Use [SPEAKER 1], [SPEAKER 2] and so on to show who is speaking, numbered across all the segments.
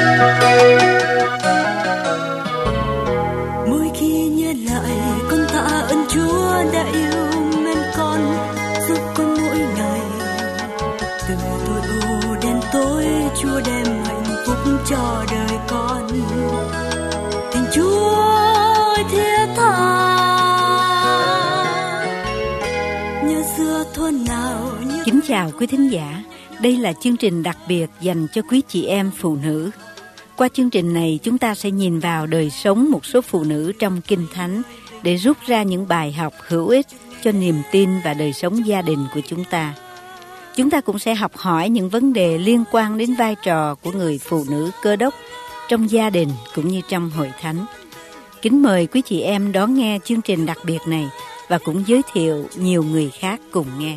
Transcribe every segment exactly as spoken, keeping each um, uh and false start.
[SPEAKER 1] Mỗi khi nhớ lại con tạ ơn Chúa đã yêu mến con, giúp con mỗi ngày. Từ tuổi ù đến tối Chúa đem hạnh phúc cho đời con. Tình Chúa ơi thiết tha, nhớ xưa thuở nào như...
[SPEAKER 2] Kính chào quý thính giả, đây là chương trình đặc biệt dành cho quý chị em phụ nữ. Qua chương trình này, chúng ta sẽ nhìn vào đời sống một số phụ nữ trong Kinh Thánh để rút ra những bài học hữu ích cho niềm tin và đời sống gia đình của chúng ta. Chúng ta cũng sẽ học hỏi những vấn đề liên quan đến vai trò của người phụ nữ Cơ Đốc trong gia đình cũng như trong hội thánh. Kính mời quý chị em đón nghe chương trình đặc biệt này và cũng giới thiệu nhiều người khác cùng nghe.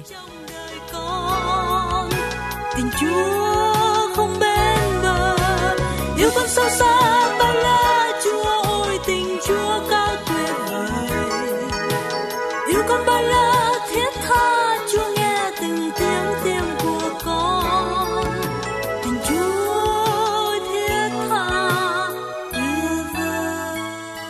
[SPEAKER 1] Tình Chúa không bên bờ, yêu con sâu xa bao la. Chúa ơi, tình Chúa cao tuyệt vời, yêu con bao la thiết tha. Chúa nghe từng tiếng tim của con. Tình Chúa ơi, thiết tha tuyệt vời.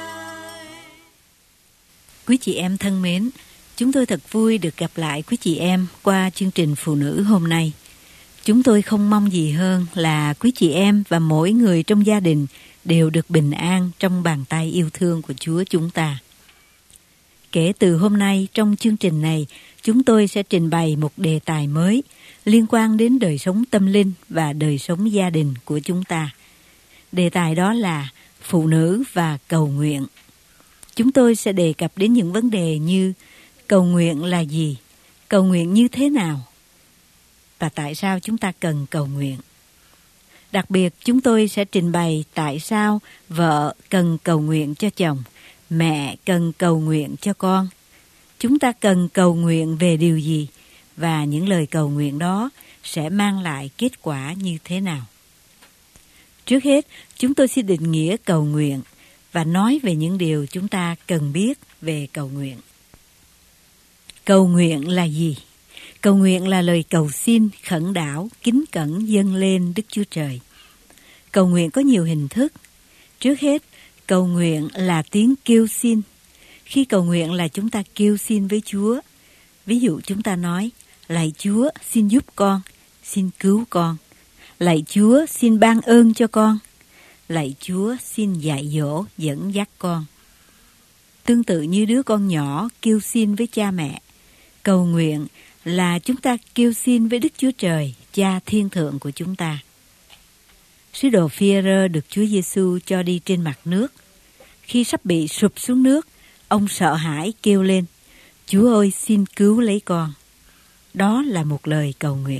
[SPEAKER 2] Quý chị em thân mến, chúng tôi thật vui được gặp lại quý chị em qua chương trình Phụ nữ hôm nay. Chúng tôi không mong gì hơn là quý chị em và mỗi người trong gia đình đều được bình an trong bàn tay yêu thương của Chúa chúng ta. Kể từ hôm nay trong chương trình này, chúng tôi sẽ trình bày một đề tài mới liên quan đến đời sống tâm linh và đời sống gia đình của chúng ta. Đề tài đó là phụ nữ và cầu nguyện. Chúng tôi sẽ đề cập đến những vấn đề như cầu nguyện là gì, cầu nguyện như thế nào, và tại sao chúng ta cần cầu nguyện. Đặc biệt, chúng tôi sẽ trình bày tại sao vợ cần cầu nguyện cho chồng, mẹ cần cầu nguyện cho con. Chúng ta cần cầu nguyện về điều gì, và những lời cầu nguyện đó sẽ mang lại kết quả như thế nào. Trước hết, chúng tôi xin định nghĩa cầu nguyện và nói về những điều chúng ta cần biết về cầu nguyện. Cầu nguyện là gì? Cầu nguyện là lời cầu xin, khẩn đảo, kính cẩn dâng lên Đức Chúa Trời. Cầu nguyện có nhiều hình thức. Trước hết, cầu nguyện là tiếng kêu xin. Khi cầu nguyện là chúng ta kêu xin với Chúa. Ví dụ chúng ta nói, lạy Chúa xin giúp con, xin cứu con. Lạy Chúa xin ban ơn cho con. Lạy Chúa xin dạy dỗ, dẫn dắt con. Tương tự như đứa con nhỏ kêu xin với cha mẹ, cầu nguyện là chúng ta kêu xin với Đức Chúa Trời, Cha Thiên Thượng của chúng ta. Sứ đồ Phi-e-rơ được Chúa Giêsu cho đi trên mặt nước. Khi sắp bị sụp xuống nước, ông sợ hãi kêu lên, Chúa ơi xin cứu lấy con. Đó là một lời cầu nguyện.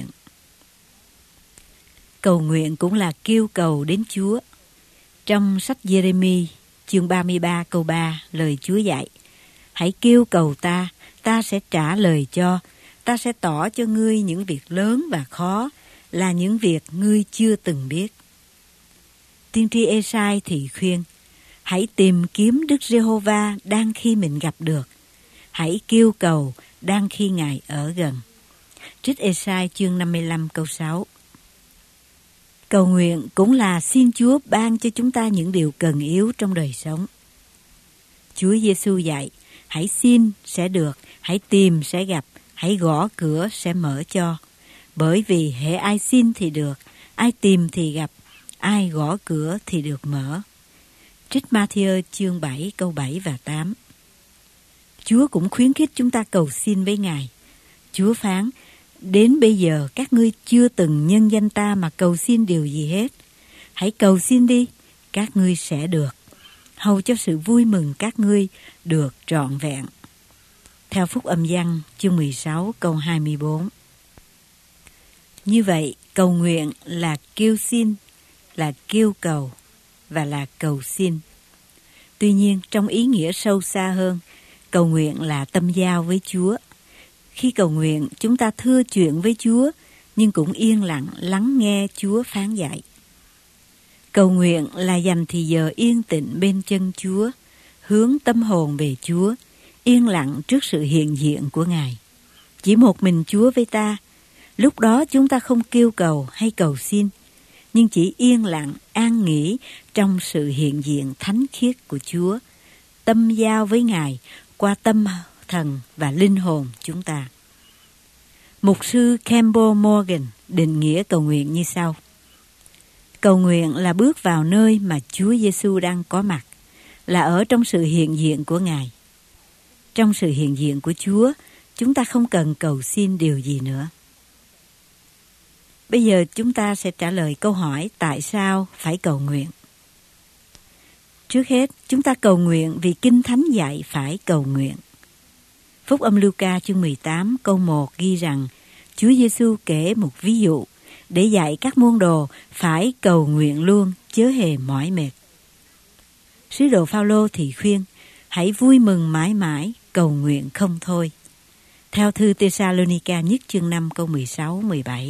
[SPEAKER 2] Cầu nguyện cũng là kêu cầu đến Chúa. Trong sách Giê-rê-mi, chương ba mươi ba câu ba, lời Chúa dạy, hãy kêu cầu ta, ta sẽ trả lời cho, ta sẽ tỏ cho ngươi những việc lớn và khó, là những việc ngươi chưa từng biết. Tiên tri Ê-sai thì khuyên, hãy tìm kiếm Đức Giê-hô-va đang khi mình gặp được, hãy kêu cầu đang khi Ngài ở gần. Trích Ê-sai chương năm mươi lăm câu sáu. Cầu nguyện cũng là xin Chúa ban cho chúng ta những điều cần yếu trong đời sống. Chúa Giêsu dạy, hãy xin sẽ được, hãy tìm sẽ gặp, hãy gõ cửa sẽ mở cho. Bởi vì hễ ai xin thì được, ai tìm thì gặp, ai gõ cửa thì được mở. Trích Ma-thi-ơ chương bảy câu bảy và tám. Chúa cũng khuyến khích chúng ta cầu xin với Ngài. Chúa phán, đến bây giờ các ngươi chưa từng nhân danh ta mà cầu xin điều gì hết. Hãy cầu xin đi, các ngươi sẽ được, hầu cho sự vui mừng các ngươi được trọn vẹn. Theo Phúc Âm Giăng chương mười sáu câu hai mươi bốn. Như vậy, cầu nguyện là kêu xin, là kêu cầu và là cầu xin. Tuy nhiên, trong ý nghĩa sâu xa hơn, cầu nguyện là tâm giao với Chúa. Khi cầu nguyện, chúng ta thưa chuyện với Chúa, nhưng cũng yên lặng lắng nghe Chúa phán dạy. Cầu nguyện là dành thì giờ yên tĩnh bên chân Chúa, hướng tâm hồn về Chúa, yên lặng trước sự hiện diện của Ngài. Chỉ một mình Chúa với ta, lúc đó chúng ta không kêu cầu hay cầu xin, nhưng chỉ yên lặng, an nghỉ trong sự hiện diện thánh khiết của Chúa, tâm giao với Ngài qua tâm thần và linh hồn chúng ta. Mục sư Campbell Morgan định nghĩa cầu nguyện như sau: cầu nguyện là bước vào nơi mà Chúa Giêsu đang có mặt, là ở trong sự hiện diện của Ngài. Trong sự hiện diện của Chúa, chúng ta không cần cầu xin điều gì nữa. Bây giờ chúng ta sẽ trả lời câu hỏi tại sao phải cầu nguyện. Trước hết, chúng ta cầu nguyện vì Kinh Thánh dạy phải cầu nguyện. Phúc âm Luca chương mười tám câu một ghi rằng Chúa Giêsu kể một ví dụ để dạy các môn đồ phải cầu nguyện luôn, chớ hề mỏi mệt. Sứ đồ Phao-lô thì khuyên hãy vui mừng mãi mãi, cầu nguyện không thôi. Theo thư Tê-sa-lô-ni-ca nhất chương năm câu mười sáu mười bảy.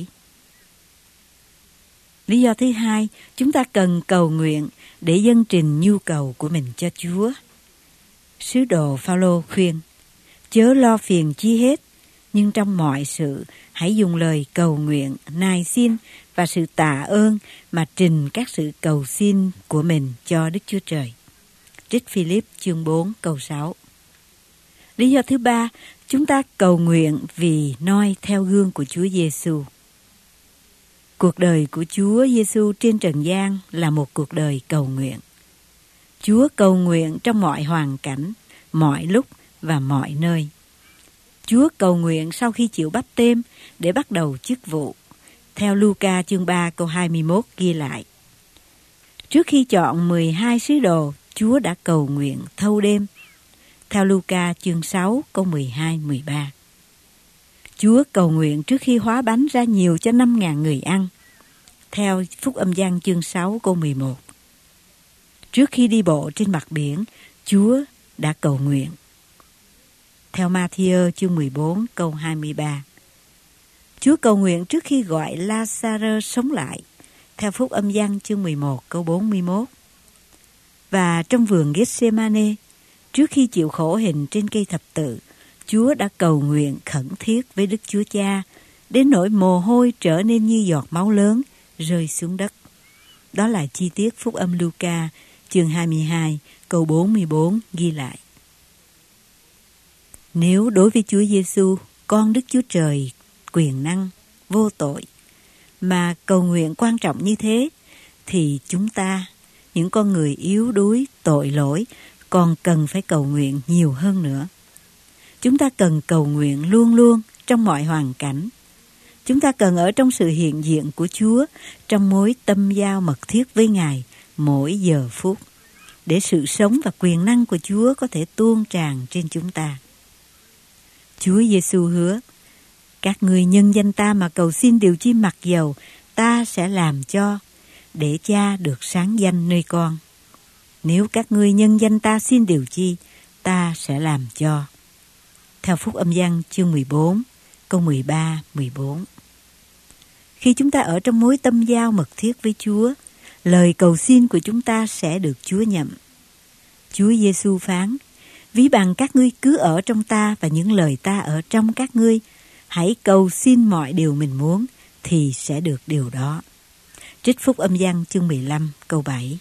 [SPEAKER 2] Lý do thứ hai, chúng ta cần cầu nguyện để dâng trình nhu cầu của mình cho Chúa. Sứ đồ Phao-lô khuyên chớ lo phiền chi hết, nhưng trong mọi sự hãy dùng lời cầu nguyện, nài xin và sự tạ ơn mà trình các sự cầu xin của mình cho Đức Chúa Trời. Trích Philip chương bốn câu sáu. Lý do thứ ba, chúng ta cầu nguyện vì noi theo gương của Chúa Giêsu. Cuộc đời của Chúa Giêsu trên trần gian là một cuộc đời cầu nguyện. Chúa cầu nguyện trong mọi hoàn cảnh, mọi lúc và mọi nơi. Chúa cầu nguyện sau khi chịu báp têm để bắt đầu chức vụ. Theo Luca chương ba câu hai mươi mốt ghi lại. Trước khi chọn mười hai sứ đồ, Chúa đã cầu nguyện thâu đêm. Theo Luca chương sáu câu mười hai mười ba. Chúa cầu nguyện trước khi hóa bánh ra nhiều cho năm ngàn người ăn. Theo Phúc âm Giăng chương sáu câu mười một. Trước khi đi bộ trên mặt biển, Chúa đã cầu nguyện. Theo Ma-thi-ơ chương mười bốn câu hai mươi ba. Chúa cầu nguyện trước khi gọi La-sa-rơ sống lại. Theo Phúc âm Giăng chương mười một câu bốn mươi mốt. Và trong vườn Gethsemane, trước khi chịu khổ hình trên cây thập tự, Chúa đã cầu nguyện khẩn thiết với Đức Chúa Cha, đến nỗi mồ hôi trở nên như giọt máu lớn rơi xuống đất. Đó là chi tiết Phúc âm Luca chương hai mươi hai câu bốn mươi bốn ghi lại. Nếu đối với Chúa Giêsu, con Đức Chúa Trời quyền năng, vô tội, mà cầu nguyện quan trọng như thế, thì chúng ta, những con người yếu đuối, tội lỗi, còn cần phải cầu nguyện nhiều hơn nữa. Chúng ta cần cầu nguyện luôn luôn trong mọi hoàn cảnh. Chúng ta cần ở trong sự hiện diện của Chúa, trong mối tâm giao mật thiết với Ngài mỗi giờ phút, để sự sống và quyền năng của Chúa có thể tuôn tràn trên chúng ta. Chúa Giêsu hứa, các ngươi nhân danh ta mà cầu xin điều chi mặc dầu, ta sẽ làm cho, để Cha được sáng danh nơi con. Nếu các ngươi nhân danh ta xin điều chi, ta sẽ làm cho. Theo Phúc âm Giăng chương mười bốn, câu mười ba mười bốn. Khi chúng ta ở trong mối tâm giao mật thiết với Chúa, lời cầu xin của chúng ta sẽ được Chúa nhậm. Chúa Giêsu phán, ví bằng các ngươi cứ ở trong ta và những lời ta ở trong các ngươi, hãy cầu xin mọi điều mình muốn, thì sẽ được điều đó. Trích Phúc âm Giăng chương mười lăm câu bảy.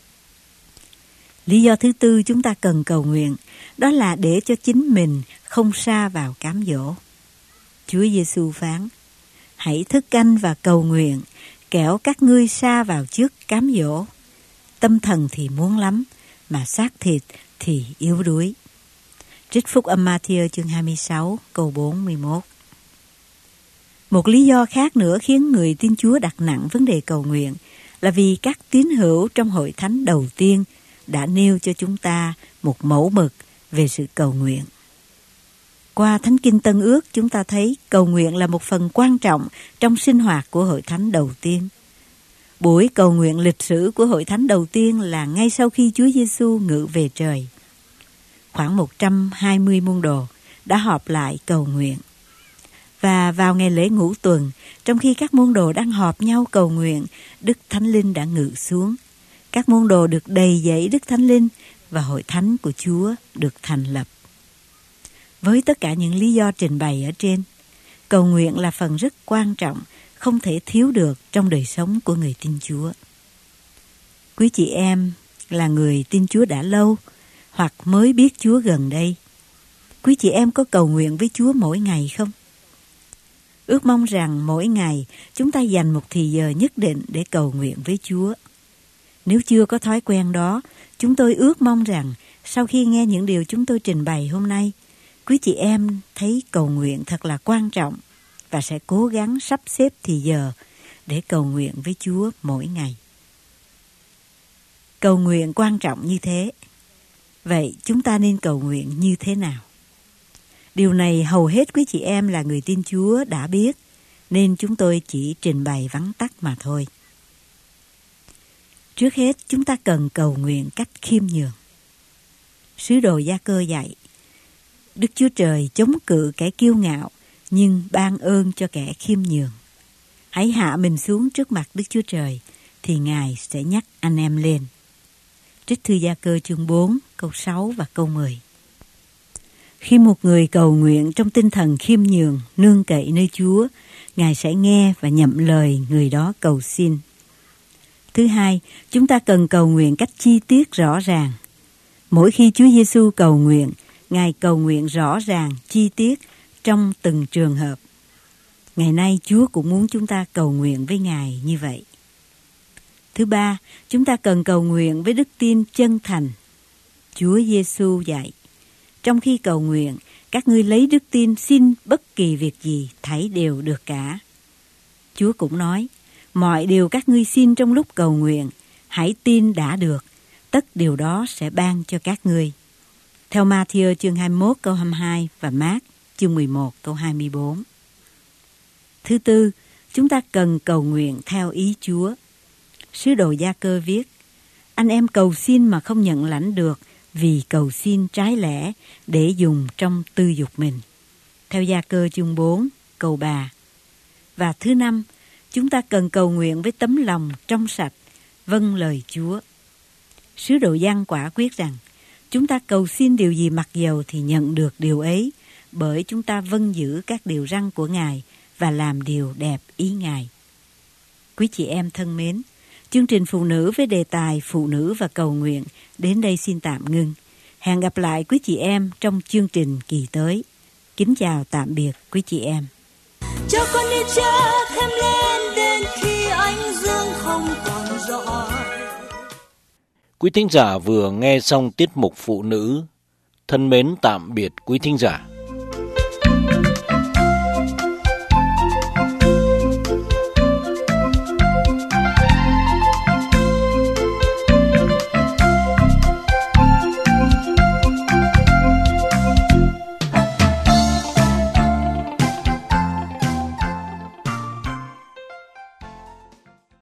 [SPEAKER 2] Lý do thứ tư chúng ta cần cầu nguyện, đó là để cho chính mình không sa vào cám dỗ. Chúa Giêsu phán, hãy thức canh và cầu nguyện, kẻo các ngươi sa vào trước cám dỗ. Tâm thần thì muốn lắm, mà xác thịt thì yếu đuối. Trích Phúc âm Ma-thi-ơ chương hai mươi sáu câu bốn mươi mốt. Một lý do khác nữa khiến người tin Chúa đặt nặng vấn đề cầu nguyện là vì các tín hữu trong hội thánh đầu tiên đã nêu cho chúng ta một mẫu mực về sự cầu nguyện. Qua Thánh Kinh Tân Ước, chúng ta thấy cầu nguyện là một phần quan trọng trong sinh hoạt của hội thánh đầu tiên. Buổi cầu nguyện lịch sử của hội thánh đầu tiên là ngay sau khi Chúa Giêsu ngự về trời. Khoảng một trăm hai mươi môn đồ đã họp lại cầu nguyện. Và vào ngày lễ ngũ tuần, trong khi các môn đồ đang họp nhau cầu nguyện, Đức Thánh Linh đã ngự xuống. Các môn đồ được đầy dẫy Đức Thánh Linh và hội thánh của Chúa được thành lập. Với tất cả những lý do trình bày ở trên, cầu nguyện là phần rất quan trọng không thể thiếu được trong đời sống của người tin Chúa. Quý chị em là người tin Chúa đã lâu hoặc mới biết Chúa gần đây, quý chị em có cầu nguyện với Chúa mỗi ngày không? Ước mong rằng mỗi ngày chúng ta dành một thì giờ nhất định để cầu nguyện với Chúa. Nếu chưa có thói quen đó, chúng tôi ước mong rằng sau khi nghe những điều chúng tôi trình bày hôm nay, quý chị em thấy cầu nguyện thật là quan trọng và sẽ cố gắng sắp xếp thì giờ để cầu nguyện với Chúa mỗi ngày. Cầu nguyện quan trọng như thế. Vậy chúng ta nên cầu nguyện như thế nào? Điều này hầu hết quý chị em là người tin Chúa đã biết, nên chúng tôi chỉ trình bày vắn tắt mà thôi. Trước hết, chúng ta cần cầu nguyện cách khiêm nhường. Sứ đồ Gia Cơ dạy, Đức Chúa Trời chống cự kẻ kiêu ngạo, nhưng ban ơn cho kẻ khiêm nhường. Hãy hạ mình xuống trước mặt Đức Chúa Trời, thì Ngài sẽ nhắc anh em lên. Trích thư Gia Cơ chương bốn, câu sáu và câu mười. Khi một người cầu nguyện trong tinh thần khiêm nhường, nương cậy nơi Chúa, Ngài sẽ nghe và nhậm lời người đó cầu xin. Thứ hai, chúng ta cần cầu nguyện cách chi tiết rõ ràng. Mỗi khi Chúa Giêsu cầu nguyện, Ngài cầu nguyện rõ ràng, chi tiết trong từng trường hợp. Ngày nay Chúa cũng muốn chúng ta cầu nguyện với Ngài như vậy. Thứ ba, chúng ta cần cầu nguyện với đức tin chân thành. Chúa Giêsu dạy, trong khi cầu nguyện, các ngươi lấy đức tin xin bất kỳ việc gì, thảy đều được cả. Chúa cũng nói, mọi điều các ngươi xin trong lúc cầu nguyện, hãy tin đã được, tất điều đó sẽ ban cho các ngươi. Theo Ma-thi-ơ chương hai mươi mốt câu hai mươi hai và Mác chương mười một câu hai mươi bốn. Thứ tư, chúng ta cần cầu nguyện theo ý Chúa. Sứ đồ Gia Cơ viết, anh em cầu xin mà không nhận lãnh được, vì cầu xin trái lẽ để dùng trong tư dục mình. Theo Gia Cơ chương bốn câu ba. Và thứ năm, chúng ta cần cầu nguyện với tấm lòng trong sạch, vâng lời Chúa. Sứ đồ Giăng quả quyết rằng, chúng ta cầu xin điều gì mặc dầu thì nhận được điều ấy, bởi chúng ta vâng giữ các điều răn của Ngài và làm điều đẹp ý Ngài. Quý chị em thân mến, chương trình Phụ nữ với đề tài Phụ nữ và cầu nguyện đến đây xin tạm ngưng. Hẹn gặp lại quý chị em trong chương trình kỳ tới. Kính chào tạm biệt quý chị em.
[SPEAKER 1] Cho con đi cha thêm lên đến khi ánh dương không còn rõ.
[SPEAKER 3] Quý thính giả vừa nghe xong tiết mục Phụ nữ. Thân mến tạm biệt quý thính giả.